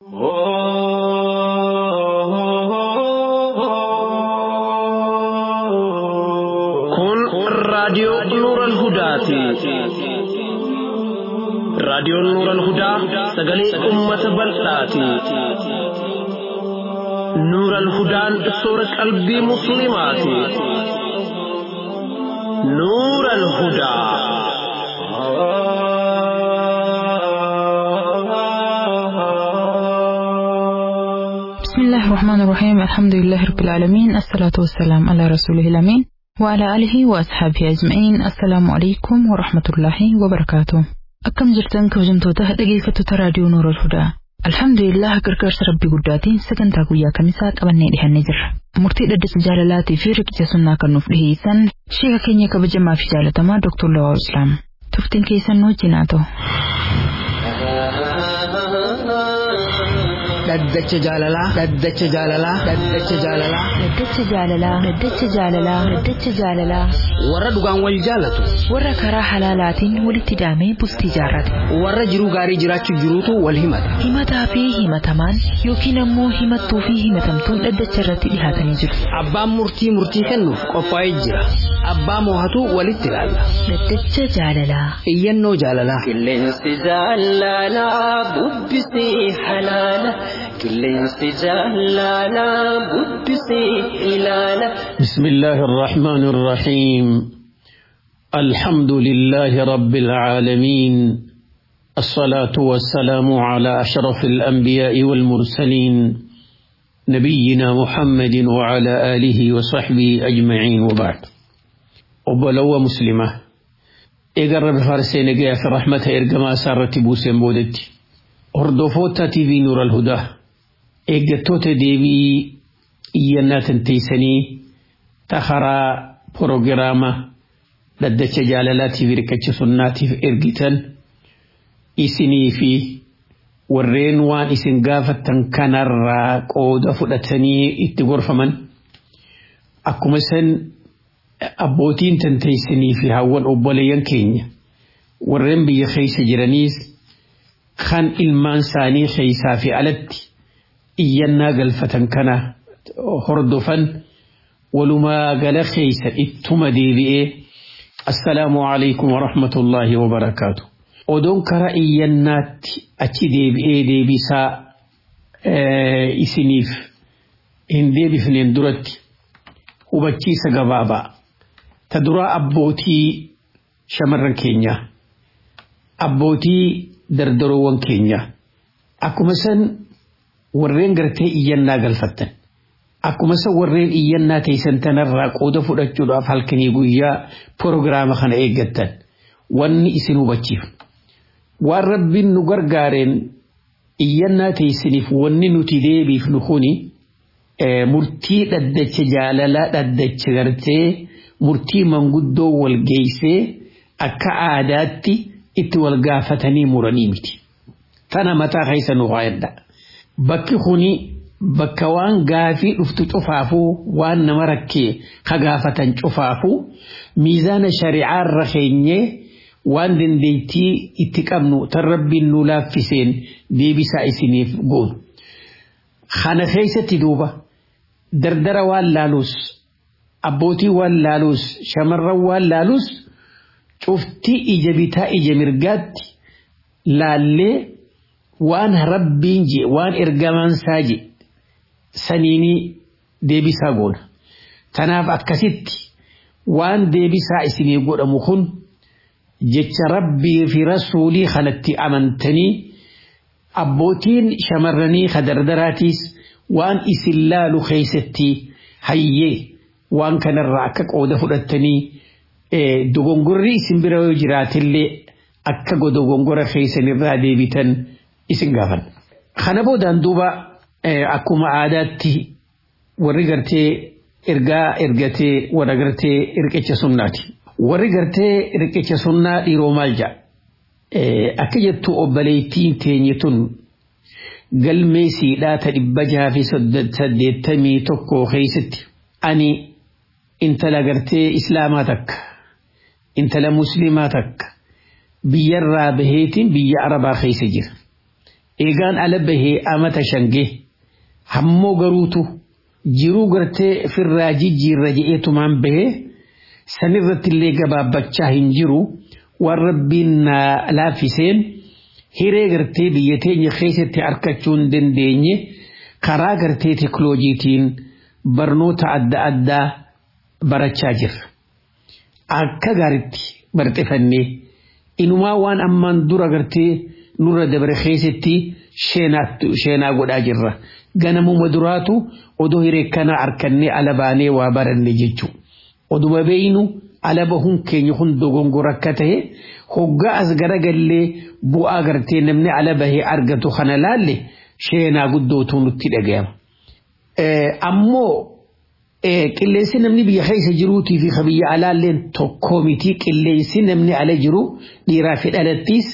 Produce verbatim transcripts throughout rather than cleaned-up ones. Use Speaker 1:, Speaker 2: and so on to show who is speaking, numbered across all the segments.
Speaker 1: Kun raadiyoo Nuuran Hudaati. Raadiyoon Nuuran Hudaa sagalee uummata bal'aati. Nuuran Hudaan soora qalbii musliimaati. Nuuran Hudaa.
Speaker 2: بسم الله الرحمن الرحيم الحمد لله رب العالمين الصلاة والسلام على رسوله الأمين وعلى آله وأصحابه أجمعين. السلام عليكم ورحمة الله وبركاته. أكم جرتن كوجمتوته دقيقة تراديو نور الهدى. الحمد لله كركرس ربي قداتين سكن تاقويا كمسات أبني لها النجر مرتي لدس جالالاتي في ركجة سنة كالنفله سن شيخ كينيا كبجمع في جالة ما دكتور لواء الإسلام تفتن كيسان نوجيناتو
Speaker 3: Daddacha jaalalaa daddacha jaalalaa daddacha jaalalaa
Speaker 2: daddacha jaalalaa daddacha jaalalaa daddacha jaalalaa
Speaker 3: warra dhugaan wal jaalatu
Speaker 2: warra karaa halaalaatiin walitti daamee bultii jaarrate
Speaker 3: warra jiruu gaarii jiraachuu jiruutu wal himata
Speaker 2: himataa fi himatamaan yookiin ammoo himattuu fi himatamtuun daddacha irratti dhihaatanii jiru.
Speaker 3: Abbaan murtii murtii kennuuf qophaa'ee jira abbaa moohatu walitti ilaalla
Speaker 2: daddacha jaalalaa
Speaker 3: iyyannoo jaalalaa
Speaker 4: qilleensi jaalalaa bubbisii halaala.
Speaker 1: بسم الله الرحمن الرحيم الحمد لله رب العالمين الصلاة والسلام على أشرف الأنبياء والمرسلين نبينا محمد وعلى آله وصحبه أجمعين وبعد أبلو مسلمة إقرب فارسين في رحمة إرقما سارة بوسين بودتي هردوفوتا تي في نور الهدى إيجاتوتا ديبي إيانات تيساني تخرى بروغراما لدى جالالاتي في ركتش سناتي في إرقتان إسني في ورين وان إسن غافة تنكنر قودة فلتاني اتغرف من أكو مثلا أبوتين تنتيسني في هاوان أبوليان كينيا ورين بيخيس جرانيس خان ilmaan saanii keessaa fi alatti iyyannaa galfatan kana hordofan walumaa gala keessa ittuma deebi'ee assalaamu alaykum wa rahmatullahi wa barakaatu. Odoon karaa iyyannaatti achi deebi'ee deebisaa isiniif hin deebifneen duratti hubachiisa gabaabaa ta duraa abbootii shamarran keenyaa abbootii dardaroowwan keenya akkuma san warreen gartee iyyannaa galfattan akkuma san warreen iyyannaa teessan tanarraa qooda fudhachuudhaaf halkanii guyyaa proogiraama kana eeggattan wanni isin hubachiif waan rabbiin nu gargaareen iyyannaa teessaniif wanni nuti deebiifnu kuni murtii dhaddacha jaalalaa dhaddacha gartee murtii manguddoo wal geessee akka aadaatti itti wal gaafatanii muranii miti. Tana mataa keessa nu qaayadha. Bakki kuni bakka waan gaafii dhuftu cufaafuu waan nama rakkee ka gaafatan cufaafuu miizaana shari'aa irra keenyee waan dandeettii itti qabnu tan rabbiin nu laaffiseen deebisaa isiniif goonu. Kana keessatti duuba dardara waan laalus abbootii waan laalus shamarran waan laalus cufti ija bitaa ija mirgaatti laallee waan rabbiin je waan ergamaan saaje saniini deebisaa goona. Tanaaf akkasitti waan deebisaa isinii godhamu kun jecha rabbii fi rasuulii kanatti amantanii abbootiin shamarranii kadardaraatiis waan isin laalu keessatti hayyee waan kanarraa akka qooda fudhattanii dogongorri isin bira yoo jiraatillee akka dogongora keessanirraa deebitan isin gaafan. Kana boodaan duuba akkuma aadaatti warri gartee ergaa ergatee warra gartee irqicha sunnaati. Warri gartee irqicha sunnaa dhiiroo maal ja'a? Akka jettu obboleettiin teenye tun galmee siidhaa ta dhibba jaha fi saddeettamii tokko keessatti ani intala gartee islaamaa takka intala muslimaa takka biyyarraa baheetiin biyya arabaa keessa jira. eegaan ala bahee amata shangee hammoo garuutu jiruu gartee firraa jijjiirra je'eetumaan bahee sanirratti illee gabaabbachaa hin jiru waan rabbiin laaffiseen hiree gartee biyya teenya keessatti arkachuu hin dandeenye karaa gartee teknooloojiitiin barnoota adda addaa barachaa jirra. Akka gaaritti barxifannee inumaa waan ammaan dura gartee nurra dabre keessatti sheenaa godhaa jirra. Ganamuma duraatu odoo hiree kana arkannee ala baanee waa baranne jechuudha. Oduma beeynu ala bahuun keenya kun dogongora akka ta'e hoggaa as garagallee bu'aa gartee namni ala bahee argatu kana laalle sheenaa guddootu nutti dhagayama. Ammoo qilleensi namni biyya keessa jiruutii fi biyya alaalleen tokkoo miti qilleensi namni ala jiru dhiiraa fi dhalattis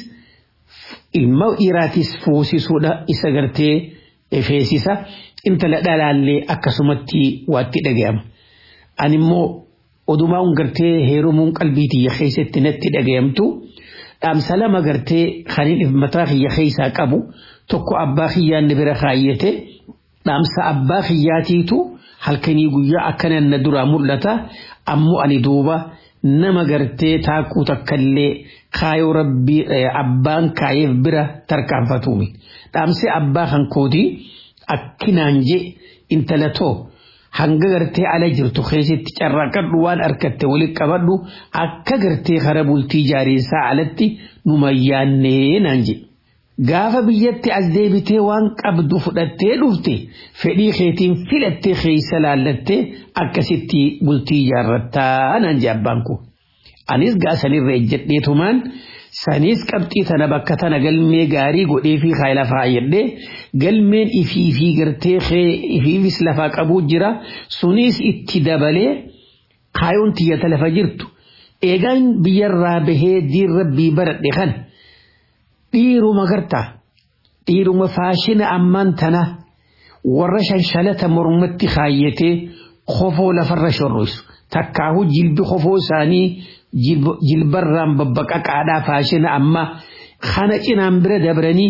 Speaker 1: ilma dhiiraatis fuusisuudha isa gartee feesisa intala dhalaallee akkasumatti waatti dhagayama. Ani immoo odumaa un gartee heerumuun qalbiitii keessatti natti dhagayamtu dhaamsa lama gartee khaniin mataa kiyya keessaa qabu tokko abbaa kiyyaan bira kaayyate dhaamsa abbaa kiyyaatiitu halkanii guyyaa akkanan na duraa mul'ata ammoo ani duuba nama gartee taakuu takkallee kaayoo rabbii abbaan kaayeef bira tarkaanfatuumi dhaamsi abbaa kan kooti akkinaan je intalatoo hanga gartee ala jirtu keessatti carraaqadhu waan arkatte walitti qabadhu akka gartee kara bultii jaariinsaa alatti numayyaannee naan je gaafa biyyatti as deebitee waan qabdu fudhattee dhufte fedhii keetiin filattee keessa laallattee akkasitti bultii jaarrattaa naan je abbaan koo anis gaasanirra ejjedheetumaan sanis qabxii tana bakka tana galmee gaarii godhee fi khayla faayedde galmeen ifii fi gartee khee ifiifis lafa qabuu jira sunis itti dabalee kaayoon tiyya talafa jirtu eegaan biyyarraa bahee diin rabbii baradhe kan dhiiruma gartaa dhiiruma faashina ammaan tana warra shanshalata mormatti kaayyatee khofoo lafarra shorroisu takkaahu jilbi khofoo isaanii jilbarraan babbaqaqaadhaa faashina amma kana cinaan bira dabranii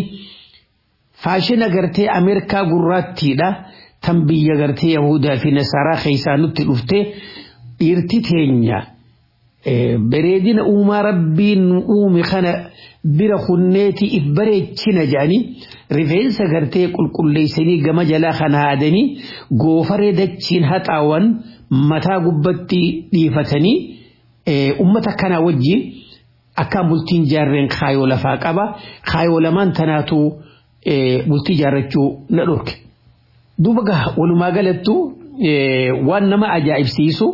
Speaker 1: faashina gartee Ameerikaa gurraattiidha tan biyya gartee Yahudaa fi Nasaaraa keessaa nutti dhufte dhiirti teenya bareedina uumaa rabbiin uume kana bira kunneeti if bareechina jedhanii rifeensa gartee qulqulleessanii gama jalaa kana haadanii goofaree dachiin haxaawan mataa gubbatti dhiifatanii ummata kana wajjin akka bultiin jaarreen kaayoo lafaa qaba kaayoo lamaan tanaatu bultii jaarrachuu na dhorke duuba walumaa galattu waan nama ajaa'ibsiisu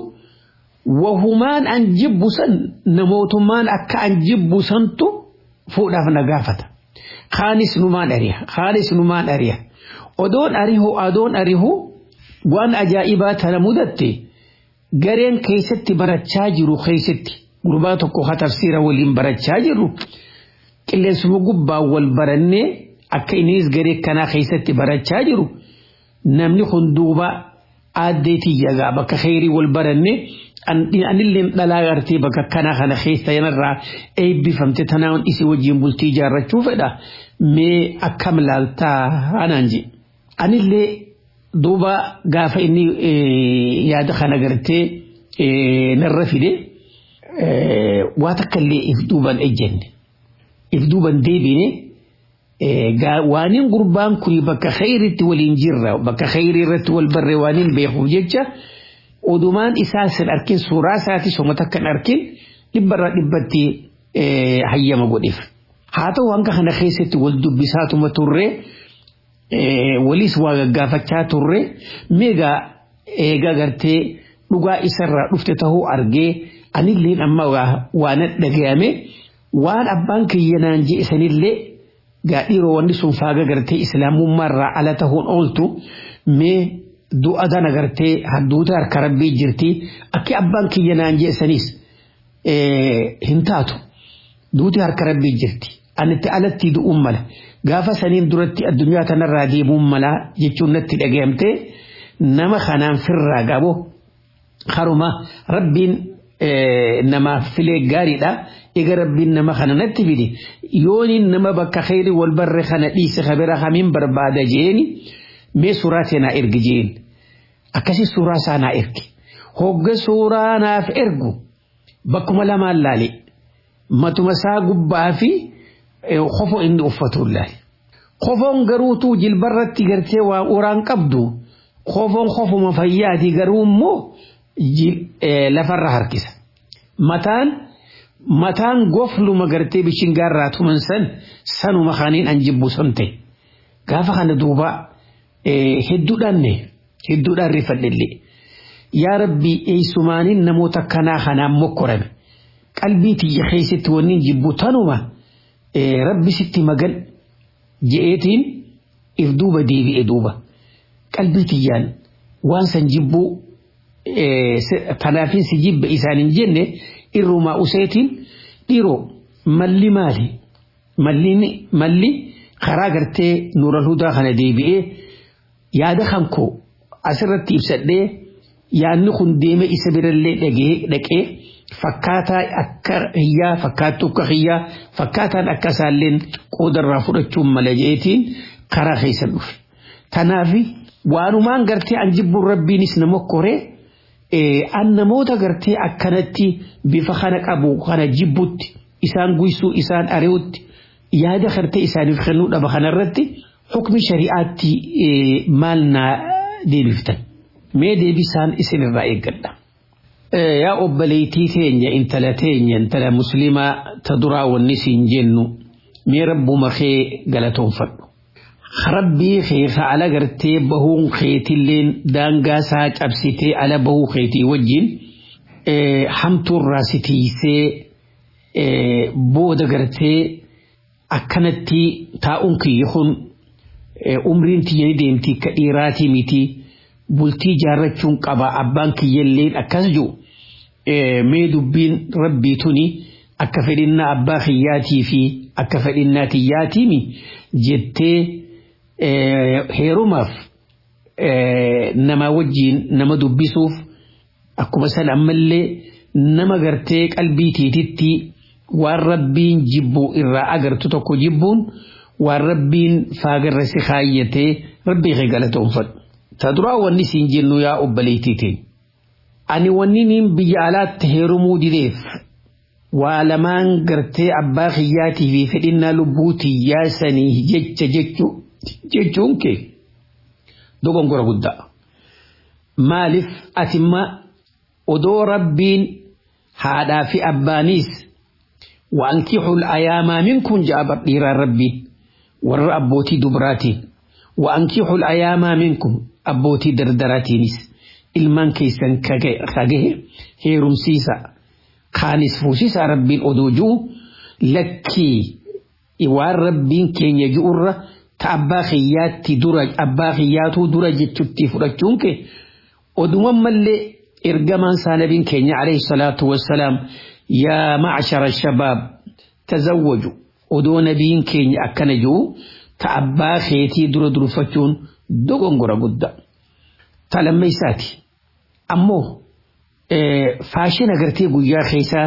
Speaker 1: wahumaan an jibbusan namootummaan akka an jibbusantu fuudhaaf na gaafata khaanis numaan ariya khaanis numaan ariya odoon arihu adoon arihu waan ajaa'ibaa tana mudatte gareen keessatti barachaa jiru keessatti gurbaa tokko ha tafsiira waliin barachaa jiru qilleensuma gubbaa wal barannee akka innis garee kanaa keessatti barachaa jiru namni hunduuba aaddeetii yagaa bakka khayrii wal barannee anilleen dhalaa gartee bakka kanaa kana keessa yanarraa eebbifamte tanaan isi wajjin bultii jaarrachuu fedha mee akkam laaltaa anaan je anillee duuba gaafa inni yaada kana gartee narra fide waa takkallee if duuban ejjenne if duuban deebine waanin gurbaan kun bakka khayritti waliin jirra bakka khayrii irratti wal barre waanin beekuuf jecha odumaan isaa sin arkin suuraa isaati soma takkan arkin dhibbarra dhibbatti hayyama godheef haa ta'u hanga kana keessatti wal dubbisaatuma turre walis waa gaggaafachaa turre meegaa eegaa gartee dhugaa isarraa dhufte tahuu argee anilleen amma waan dhagayame waan abbaan kiyyanaan je isanillee gaadhiiroo wanni sun faaga gartee islaamummaarraa ala tahuun ooltu mee du'a dana gartee hadduuta harka rabbii jirti akki abbaan kiyyanaan je isanis hin taatu duuti harka rabbii jirti anitti alatti du'uun mala gaafa saniin duratti addunyaa tanarraa deemuun mala jechuun natti dhagayamte nama kanaan firraa gabo haruma rabbiin namaaf filee gaariidha إيجا ربنا ما خنا نتبدي يوني نما بك خير والبر خنا إيس خبر خمين بربادة جيني مي سوراتنا إرجين أكاسي سورة سانا إرجي هوج سورة ناف إرجو بكم لما لالي ما تمسا قبافي خفو إن أفتو الله خفون قروتو جلبرت تجرتي وأوران قبدو خفون خفو مفياتي قروم مو جل لفر هركس متان متان قفلو مقرتي بشنقار راتو من سن سنو مخانين أنجبو سنتي قافا خان دوبا هدو داني هدو دان رفد اللي يا ربي اي سمانين نموتا كنا خنا مكرم قلبي تي خيست ونين جبو تنوما ربي ستي مقل جئتين إفدوبة ديبي إدوبة قلبي تيان وانسا جبو تنافين سجيب إسان جنة إرما أسيتين إيرو ملي مالي ملي ملي خراغرتي نور الهدى خنا ديبي يادا خمكو أسرت تيبسد دي يانو خن ديمة إسابير اللي لكي لكي فكاتا أكر هي فكاتو كخيا فكاتا أكسالين قدر رافورة ملجئتين قرا خيسا نوفي تنافي وانو مان قرتي أنجب ربي نسنا مكوري إيه أن موتا قرتي أكنتي بفخانك أبو خانا جبوت إسان قويسو إسان أريوت يادا خرتي إسان يفخنو لبخانا الرتي حكم شريعاتي إيه مالنا دي بفتن مي دي بسان إسان الرأي قدام يا أبليتي تينيا إن تلاتينيا إن تلا مسلمة تدرى والنسين جنو مي ربو مخي قلتهم فردو خربي خيخ على قرتي بهون خيتي اللين دانقا ساج أبسيتي على بهو خيتي وجين اه حمتو الراسيتي سي اه بودا قرتي أكنتي تاونكي يخون اه أمرين تيني ديمتي كإيراتي ميتي بولتي جارتشون قبا أبان كيالين أكاسجو إيه ميدوبين ربي توني أكفلنا أبا خياتي في أكفلنا تياتي مي جتي إيه هيروماف إيه نما وجين نما دوبيسوف أكو مثلا أمالي نما غرتيك قلبي تيتي والربين جبو إرا أغرتو تكو جبون والربين فاغر رسخايتي ربي غيقالتهم فد تدرى والنسين جنو يا أبليتيتين أني ونين بيالات هيرمو ديف ولمان قرتي أباخياتي في فإن لبوتي ياسني جج ججو ججونك دوغن قرى قد مالف أتما أدو ربين هذا في أبانيس وأنكحوا الأيام منكم جابت إيرا ربي والرأبوتي دبراتي وأنكحوا الأيام منكم أبوتي دردراتينيس ilman keessan kagahe heerumsiisa kaanis fuusisa rabbiin odojuu lakkii waan rabbiin keenya ji'urra ta abbaa khiyyaatti dura abbaa khiyyaatuu dura jechutti fudhachuun kee oduman mallee ergamaan saanabiin keenya alayhi salaatu wassalaam yaa ma'ashara shabaab tazawwaju odoo nabiin keenya akkana ji'u ta abbaa keetii dura durfachuun dogongora guddaa talammeessaati ammoo faashina gartee guyyaa keessaa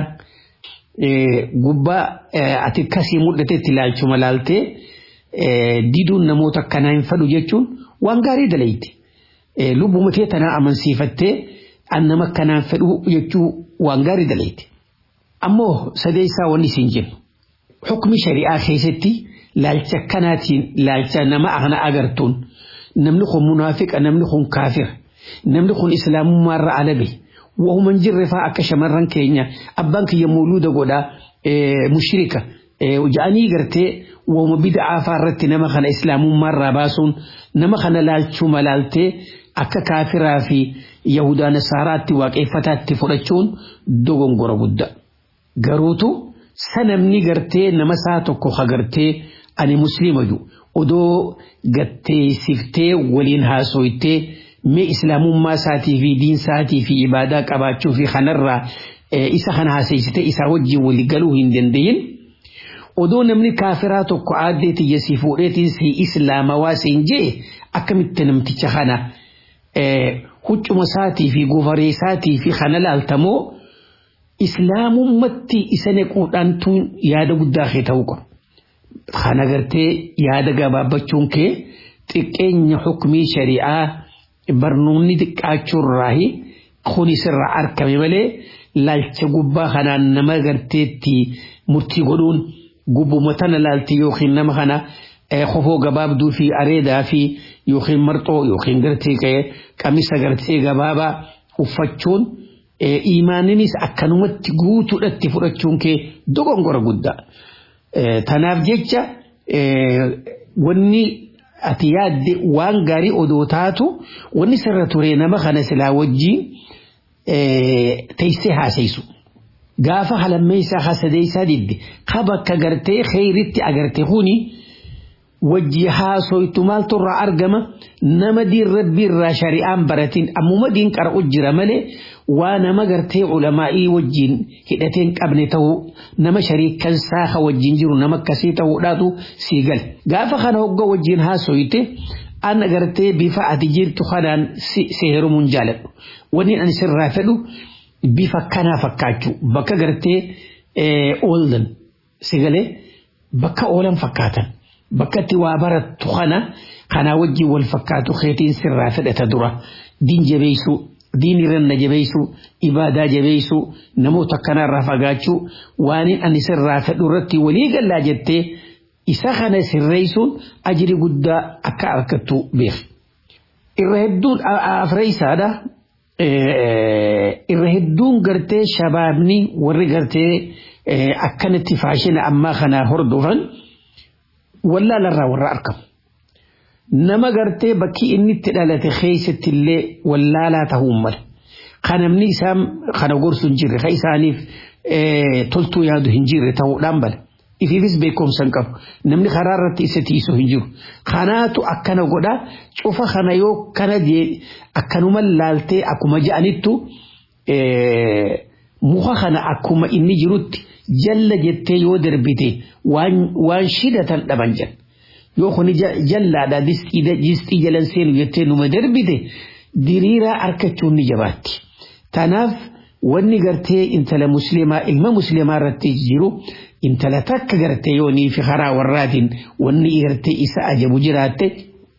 Speaker 1: gubbaa ati kasii mul'atetti ilaalchuma laaltee diduun namoota akkanaa hin fadhu jechuun waan gaarii dalayti lubbuma kee tanaa amansiifattee an nama akkanaan fedhu jechuu waan gaarii dalayti ammoo sadeessaa wanni isin jennu hukmi shari'aa keessatti laalcha akkanaatiin laalcha nama akana agartuun namni kun munaafiqa namni kun kaafir namni kun islaamummaa irra alabe وهم جرفا أكشمرن كينيا أبان كي مولود غدا مشركة وجاني غرتي وهم بدعة فارت نما خنا إسلام مرة باسون نما خنا لالشو ملالتي أكا كافرة في يهودا نصارات وكيفتات فرشون دوغن غربودا غروتو سنمني غرتي نما ساتو كوخا غرتي أني مسلم جو ودو غتي سفتي ولين هاسويتي مي إسلام ما ساتي في دين ساتي في عبادة كباتشو في خنرة إسا خنها سيستي إسا وجي واللي قالوه هندندين ودون من كافرات وقعادة يسيفوريت سي إسلام واسين جي أكمت نمتي خنا هج مساتي في غفري ساتي في خنال التمو إسلام متي إسنة قرآن تون يادا قد خيتوقع خانا قرتي يادا قبابا چونكي تكين حكمي شريعة برنوني تكاچور راهي خوني سر أركمي ملي لالچ قبا خانا نما قرتي تي مرتي قدون قبو متن لالتي يوخين نما خانا خفو قباب دو في أريدا في يوخين مرتو يوخين قرتي كي كميسا قرتي قبابا وفتشون إيمانينيس أكنومت قوتو لاتفرتشون كي دوغن قرى قد تناف جيجا واني أتياد وان غاري أدوتاتو واني سرطورينا مخانا سلا وجين تيسيها سيسو قافا حلميسا خسديسا ديد قبك أغرتي خيرتي أغرتي خوني وجيها سويتمال ترى أرقما نما دين ربي را شريعان براتين أمو مدين كار أجر ملي وانا مغرتي علمائي وجين هدتين كابنتو نما شريك كان ساخ وجين جيرو نما كسيتو داتو سيغل غافا خانا هقا وجين ها سويته أنا غرتي بفا أتجير تخانان سيهرو منجالب ونين أنسر رافدو بفا كانا فكاتشو بكا غرتي أولدن سيغلي بكا أولن فكاتن بكتي وابرت تخنا خنا وجي والفكاتو خيتين سر فدة تدرى دين جبيسو دين رن جبيسو إبادة جبيسو نمو تكنا رفقاتشو وانين أن سر فدرتي وليق اللاجتي إساخنا سريسون أجري قد أكا أكتو بيخ الرهدون أفريس هذا الرهدون قرتي شبابني وري قرتي أكنت فاشين أما خنا هردوفن ولا لرا ورا أركب نما قرتي بكي إني تلالة خيسة اللي ولا لا تهمل خانا مني سام خانا قرص نجير خيساني اه تلتو يادو هنجير تهو لامبل إفي فيس بيكم سنكب نمني خرارة إستيسو هنجير خاناتو أكنا قدا شوفا خانا يو كان دي أكنو ملالتي أكما جانيتو اه مخا خانا أكما إني جروت جل جتة يودر بيتي وان وان شدة الدمجن يوخني جل هذا دستي دستي جلن سين جتة نمدر بيتي ديريرا أركتشوني جباتي تناف واني قرتي انت لمسلمة إلما مسلمة رتجيرو انت لتك قرتي يوني في خرا وراتين واني قرتي إساء جبو جراتي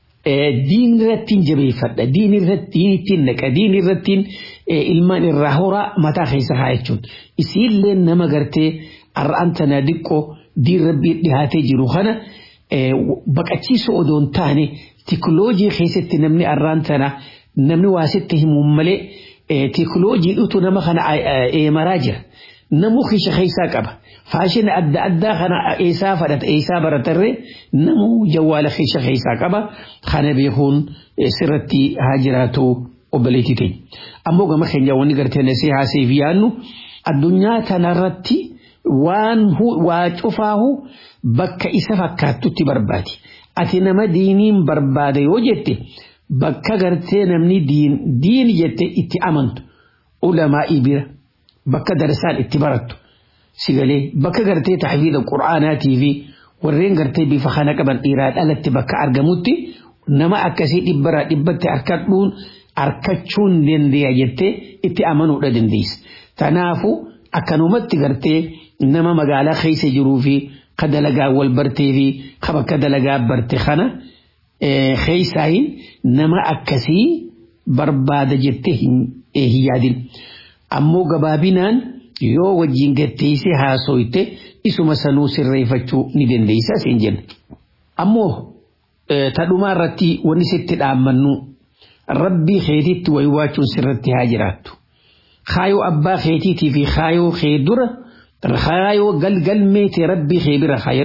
Speaker 1: دين رتين جبي فرد دين رتين تنك دين رتين ilmaan irraa horaa mataa keessa haayachun isiillee nama gartee ar'aanta na diqqoo diin rabbii dhihaatee jiru kana baqachiisu odoon taane teknooloojii keessatti namni ar'aantana namni waasitti himuun malee teknooloojii dhutu nama kana eemaraa jira namu keessa keessaa qaba faashina adda addaa kana eesaa fadhata eesaa baratarree namu jawwaala keessa keessaa qaba kana beekuun sirratti haa jiraatu obboleetti ta'e ammoo gama keenya wanni gartee nasii haasee fi yaannu addunyaa tanarratti waan waa cufaahu bakka isa fakkaattutti barbaadi ati nama diiniin barbaade yoo jette bakka gartee namni diin diin jette itti amantu ulamaa'ii bira bakka darsaan itti barattu sigalee bakka gartee tahfiida qur'aanaatii fi warreen gartee bifa kana qaban dhiiraa dhalatti bakka argamutti nama akkasii dhibbaraa dhibbatti harkadhuun arkachuun dandeenya jettee itti amanuudha dandeessa. Tanaafu akkanumatti gartee nama magaalaa keessa jiruu fi kadalagaa wal bartee fi bakka dalagaa barte kana keessaayin nama akkasii barbaada jettee hin yaadin. Ammoo gabaabinaan yoo wajjin gatteessee haasoyte isuma sanuu sirreeffachuu ni dandeessa siin jenna. Ammoo tadhumaa irratti wanni sitti dhaammannu ربي خيتي ويواتشون سرتي هاجرات خايو أبا خيتي في خايو خيدر خايو قل قل ميتي ربي خيبر خير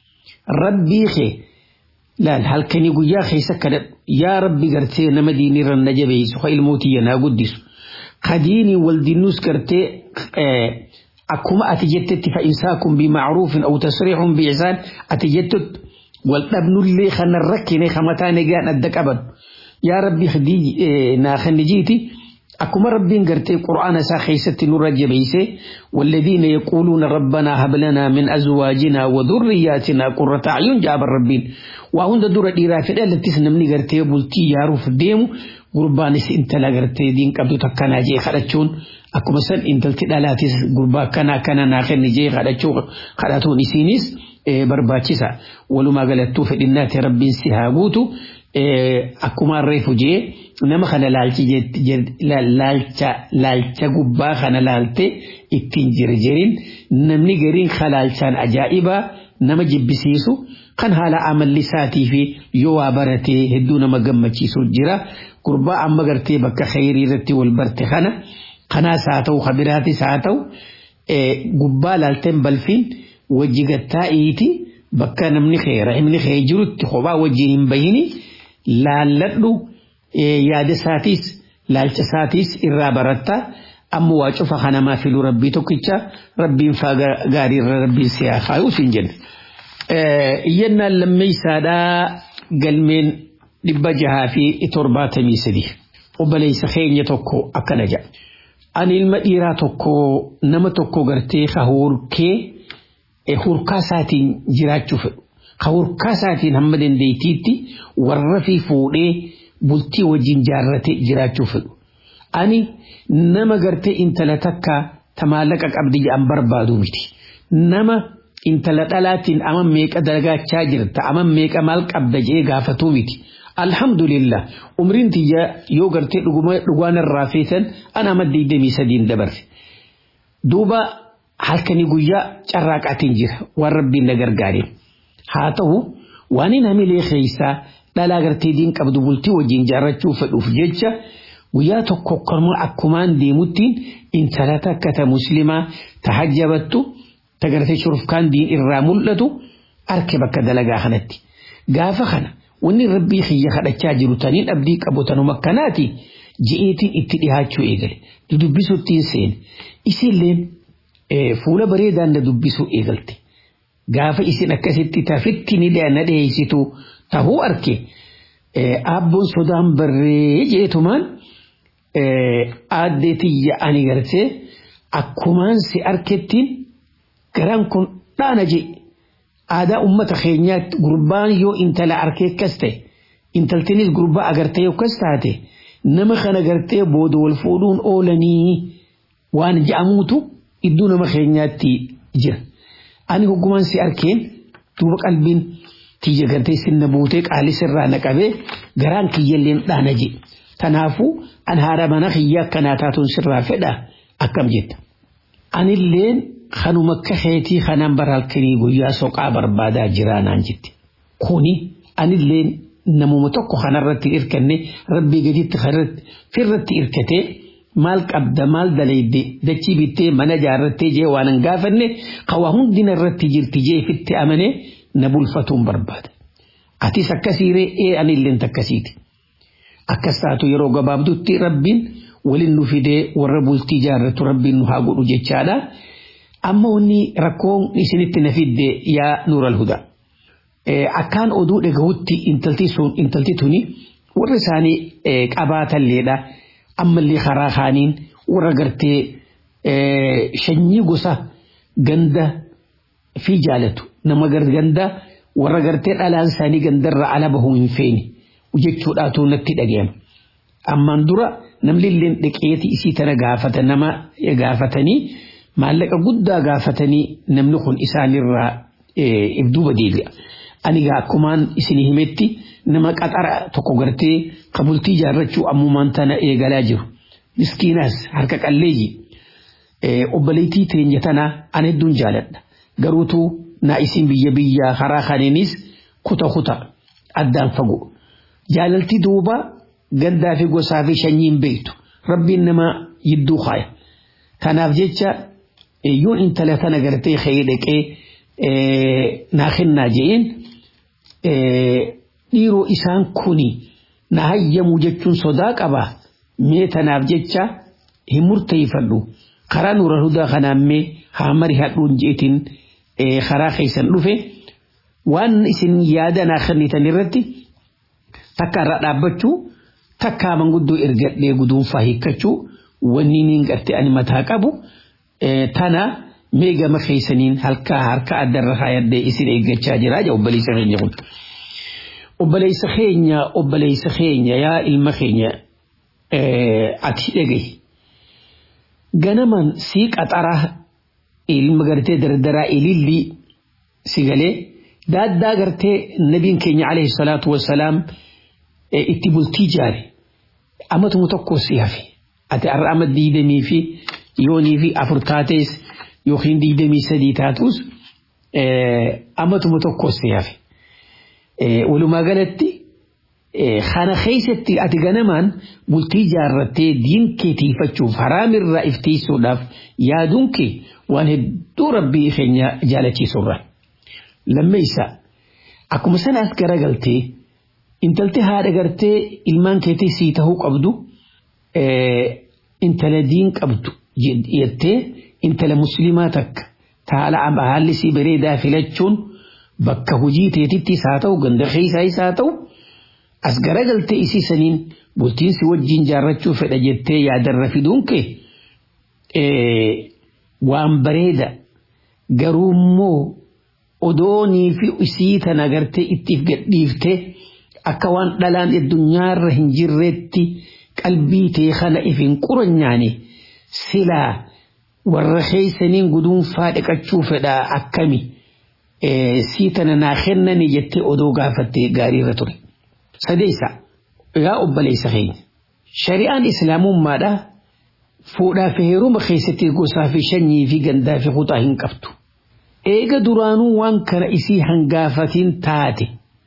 Speaker 1: ربي خي لا هل كان يقول يا خي سكر يا ربي قرتي نمديني رنجبي سخيل موتي أنا قدس قديني والدينوس قرتي اه أكما أتجتت فإنساكم بمعروف أو تسريح بإحسان أتجتت والابن اللي خنا الركني خمتاني جان أدك أبد يا ربي خدي ناخن جيتي أكما ربي قرتي قرآن ساخيست نور جبيسي والذين يقولون ربنا هب لنا من أزواجنا وذرياتنا قرة أعين جاب الربين وهند دور الإرافة التي سنمني قرتي بلتي يعرف ديمو gurbaanis intala gartee diin qabdu takkana jee kadhachuun akkuma san intalti dhalaatis gurbaa kana kana naa kenni jee kadhachuu kadhatuun isinis barbaachisa walumaa galattuu fedhinnaati rabbiin si haa guutu akkuma reefu jee nama kana laalchi laalcha laalcha gubbaa kana laalte ittiin jirjirin namni gariin kalaalchaan ajaa'ibaa nama jibbisiisu kan haala amalli isaatii fi yoo waa baratee hedduu nama gammachiisu jira gurbaa amma gartee bakka khayrii irratti wal barte kana kanaas haa ta'u kabiraatis haa ta'u gubbaa laalteen balfiin wajji gattaa'iiti bakka namni khayra himni khayr jirutti kophaa wajji hin bahini laalladhu yaada isaatis laalcha isaatis irraa baratta amma waa cufa kanamaa filu rabbii tokkicha rabbiin faa gaarii irra rabbiin siyaa kaayuu siin jenna. Iyyannaan lammeeysaadhaa galmeen dhibba jahaa fi torbaatamii sadii obboleessa keenya tokko akkana jedha. Ani ilma dhiiraa tokko nama tokko gartee ka hurkee hurkaa isaatiin jiraachuu fedhu. Ka hurkaa isaatiin hamma dandeettiitti warra fi fuudhee bultii wajjin jaarratee jiraachuu fedhu. Ani nama gartee intala takka tamaallaqa qabdi jedhan barbaadu miti. Nama intala dhalaatiin ama meeqa dagaachaa jirta ama meeqa maal qabda jee gaafatuu miti. Alhamdulillah umriin tiyya yoo gartee dhugaan irraa feetan ana amma digdamii sadiin dabarre. Duuba halkanii guyyaa carraaqaatiin jira waan rabbiin na gargaareen. Haa ta'u waan inni hamilee keessaa dhalaa gartee diin qabdu bultii wajjin jaarrachuu fedhuuf jecha guyyaa tokko akkumaan deemuttiin intala takka ta muslimaa tahajjabattu tagartee shurufkaan diin irraa mul'atu arke bakka dalagaa kanatti gaafa kana wanni rabbii xiyya kadhachaa jiru taniin abdii qabu tanuma kanaati ji'eetiin itti dhihaachuu eegale dubbisuuttiin seen isilleen fuula bareedaan na dubbisuu eegalte gaafa isin akkasitti tafitti ni na dheeysitu tahuu arke abboon sodaan barree jeetumaan aaddeetiyya ani gartee akkumaan si arkettiin garaan kun dhaana je aadaa ummata keenyaatti gurbaan yoo intala arkee akkas ta'e intaltinis gurbaa agartee akkas taate nama kana gartee booda wal fuudhuun oolanii waan ja'amuutu iddoo nama keenyaatti jira. Ani hoggumaan si arkeen duuba qalbiin tiyya gartee sinna buutee qaalis irraa naqabee garaan kiyyalleen dhaana je. Kanaafuu an haadha mana kiyyaa akkanaa taatuun sirraa fedha akkam jetta. Anilleen kanuma akka keetii kanaan bara halkanii guyyaa soqaa barbaadaa jiraanaan jetti. Kuni anilleen namuma tokko kanarratti irkanne rabbii gaditti firratti irkatee maal qabda maal dalayde dachii bittee mana jaarrattee jee waan hin gaafanne qawaa hundina irratti jirti jee fitti amane na bulfatuun barbaada. Atis akkasiiree ee anilleen takkasiiti. Akkas taatu yeroo gabaabdutti rabbiin waliin nu fidee warra bultii jaarratu rabbiin nu haa godhu jechaadha. Amma wanni rakkoon isinitti na fidde yaa nuural hudaa. Akkaan oduu dhagahutti intalti sun intalti tuni warra isaanii qabaatalleedha. Ammallee karaa kaaniin warra gartee shanyii gosa ganda fi jaalatu nama ganda warra gartee dhalaan isaanii gandarra ala bahuu hin feene. Jechuudhaatu natti dhaga'ama. Ammaan dura namni illee dhiqeeti isii tana gaafata nama gaafatanii maallaqa guddaa gaafatanii namni kun isaanirraa ibduuba deebi'a. Ani akkumaan isinii himetti nama qaxara tokko gartee qabultii jaarrachuu ammumaan tana eegalaa jiru. Miskiinaas harka qalleeyyi obboleettii teenya tana an hedduun jaaladha. Garuutuu naa isin biyya biyyaa karaa kaneenis kuta kuta addaan fagoo. Jaalalti duuba gandaa fi gosaa fi shanyiin beektu rabbiin nama yidduu kaaya. Kanaaf jecha yoon intala tana gartee khayii dhaqee naa kennaa je'een dhiiroo isaan kuni na hayyamu jechuun sodaa qaba. Mee tanaaf jecha hin murteeffadhu karaa nuura hudaa kanaammee haa mari hadhuun jeetiin karaa keessan dhufe waan isin yaada naa kennitan irratti. Takka irraa dhaabbachuu takka manguddoo ergadhee guduunfaa hiikkachuu wanni niin gartee ani mataa qabu tana meegama keessaniin halkaa harka addarra kaayadhee isin eeggachaa jira jaa obboleessa keenya kun. Obboleessa keenya obboleessa keenya yaa ilma keenya ati dhagahi ganaman sii qaxara ilma gartee dardaraa ililli sigalee daaddaa gartee nabiin keenya alayhi salaatu wassalaam itti bultii jaare amatuma tokko si hafe ati arra ama diidamii fi yoonii fi afur taatees yookiin diidamii sadii taatus amatuma tokko si hafe walumaa galatti khana keessatti ati ganamaan bultii jaarrattee diin kee tiifachuuf haraamirraa iftiisuudhaaf yaaduun kee waan hedduu rabbii keenya jaalachiisurra lammeessa akkuma sanaas garagaltee intalti haadha gartee ilmaan keetii sii tahuu qabdu intala diin qabdu jettee intala muslimaa takka taala haalli sii bareedaa filachuun bakka hojii teetittis haa ta'u ganda keessaayis haa ta'u as garagaltee isii saniin bultiin si wajjin jaarrachuu fedha jettee yaadarra fiduun kee waan bareeda garuu immoo odoonii fi isii tana gartee ittiif gadhiiftee akka waan dhalaan addunyaarra hin jirreetti qalbii tee kana ifin quranyaane silaa warra keessaniin guduunfaa dhiqachuu fedha akkami sii tana naa kennani jettee odoo gaafattee gaariirra ture. Sadeessa yaa obboleessa keenya shari'aan islaamummaadha fuudhaa fi heeruma keessatti gosaa fi shanyii fi gandaa fi kutaa hin qabdu. Eega duraanuu waan kana isii hangaafatiin taate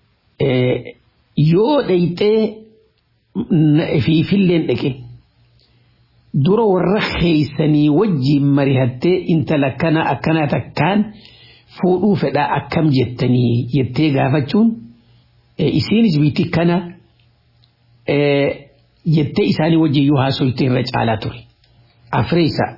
Speaker 1: yoo dhayxee fiifilleen dhaqe dura warra keessanii wajjiin marihattee intala akkana akkana takkaan fuudhuu fedhaa akkam jettanii jettee gaafachuun isiinis biitti kana jettee isaanii wajjin yoo haasoyte irra caalaa ture. Afreessa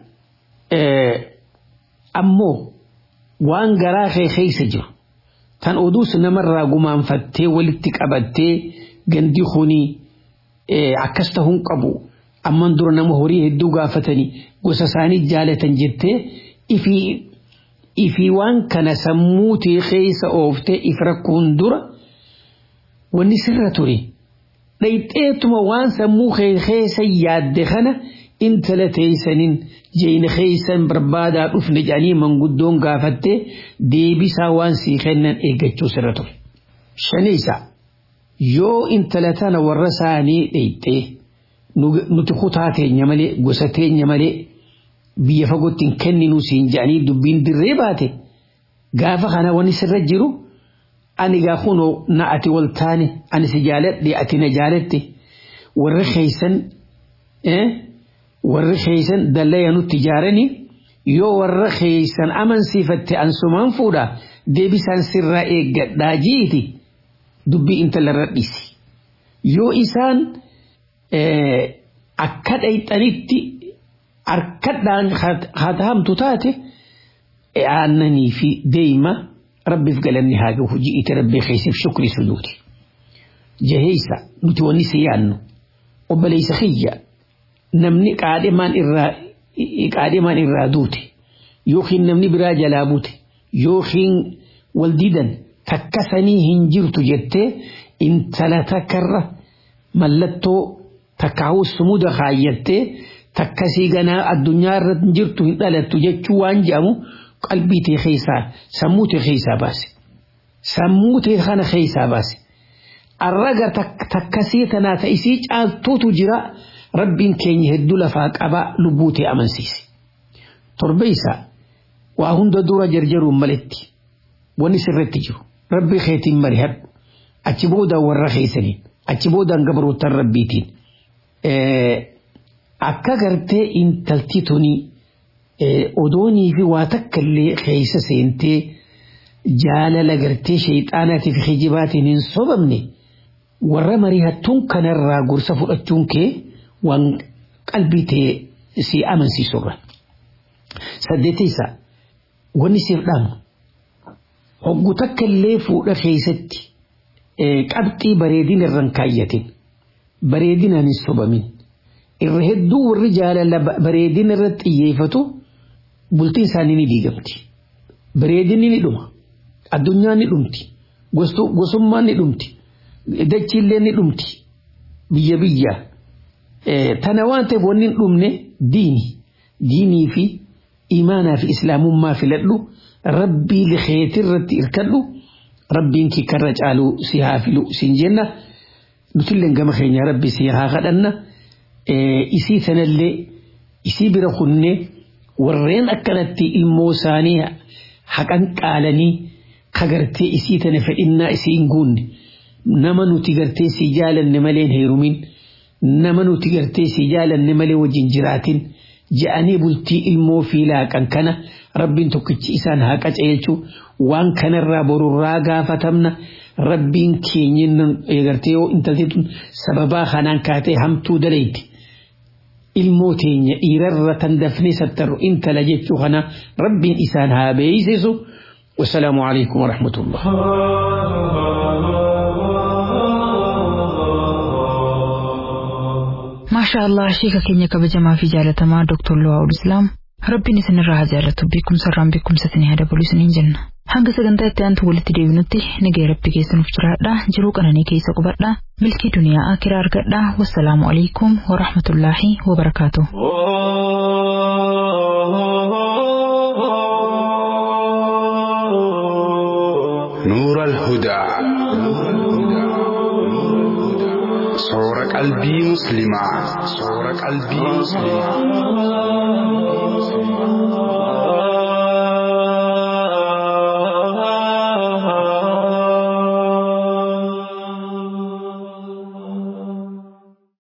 Speaker 1: ammoo waan garaa kee keessa jiru tan oduus namarraa gumaanfattee walitti qabattee gandi khuni akkas ta'uun qabu amman dura nama horii hedduu gaafatanii gosa isaanii jaalatan jettee ifi ifi waan kana sammuutee keessa ooftee if rakkuun dura wanni sirra ture dhayxeetuma waan sammuu keessa yaadde kana intala teeysanin jeyna keessan barbaadaa dhufne jedhanii manguddoon gaafattee deebisaa waan sii kennan eeggachuu sirra ture. Shaniisa yoo intala tana warra isaanii dhayxee nuti kutaa teenya malee gosa teenya malee biyya fagootti hin kenninuu siin jedhanii dubbiin dirree baate gaafa kana wanni sirra jiru ani gaa kunoo na ati wal taane ani si jaaladhe ati na jaalatte warra keessan warra keessan dallaya nutti jaaranii yoo warra keessan amansiifatte ansumaan fuudha deebisaan sirraa eeggadhaa jiiti dubbii intalarra dhisi yoo isaan akka dhayxanitti harkadhaan hatahamtu taate aannanii fi deema rabbiif galanni haa gahu ji'ite rabbii keessiif shukri sujuuti jaheeysa nuti wanni si yaannu obboleeysa kiyya namni qaadhimaan irraa qaadhimaan irraa duute yookiin namni biraa jalaa buute yookiin waldidan takkasanii hin jirtu jettee intala takkarra mallattoo takkaa'uu sumuda kaayyattee takkasii ganaa addunyaarra jirtu hin dhalattu jechuu waan jedhamu qalbii tee keessaa sammuu tee keessaa baase sammuu tee kana keessaa baase arraga takkasii tanaa ta'isii caaltuutu jira rabbiin keenya hedduu lafaa qabaa lubbuu tee amansiise torbeessa waa hunda dura jarjaruun maletti wanni sirratti jiru rabbii keetiin marihadhu achi booda warra keessaniin achi boodaan gabrootan rabbiitiin akka gartee intalti tuni odoonii fi waa takka illee keessa seentee jaalala gartee shayxaanaatiif hijibaatiin hin sobamne warra marihattuun kanarraa gorsa fudhachuun kee waan qalbii tee si amansiisurra. Saddeetiisa wanni siif dhaamu hoggu takka illee fuudha keessatti qabxii bareedina irraan kaayyatin bareedinaan hin sobamin irra hedduu warri jaalala bareedina irratti xiyyeeffatu bultiin isaanii ni diigamti bareedinni ni dhuma addunyaan ni dhumti gosummaan ni dhumti dachiillee ni dhumti biyya biyya تنوانت بونين أمني ديني ديني في إيمانا في إسلام ما في لدلو ربي لخيتر إركلو ربي إنك كرج علو سيها فيلو سنجنة نتلن قم خين يا ربي سيها غدنا إسي ثنالي إسي برخني ورين أكلتي الموساني حقا قالني خغرتي إسي ثنفع إنا إسي إنقون نمنو تغرتي سجالا نملين هيرومين نمنو تغرتي سجالا نملي وجنجرات جاني بلتي المو في لاكن كان ربي توكتي إسان هاكا جيلشو وان كان الرابور الراغا فتمنا ربي كينين يغرتيو انتلتون سببا خانان كاتي همتو دليت الموتين إيرر تندفني ستر انت لجيتشو خنا ربي إسان ها بيسيسو والسلام عليكم ورحمة الله
Speaker 2: ما شاء الله شيخا كينيا كبجما في جالة ما دكتور لواء الإسلام ربي نسن الرها جالة بكم سرام بكم ستني هذا بلسنين جنة hanga sagantaa itti aantu walitti deebinutti nagee rabbi keessanuuf jiraadha jiruu qananii keessa qubadha milkii duniyaa akiraa argadha wassalaamu alaikum warahmatullaahi wabarakaatuh
Speaker 5: نور الهدى صور قلبي مسلمة صور قلبي مسلمة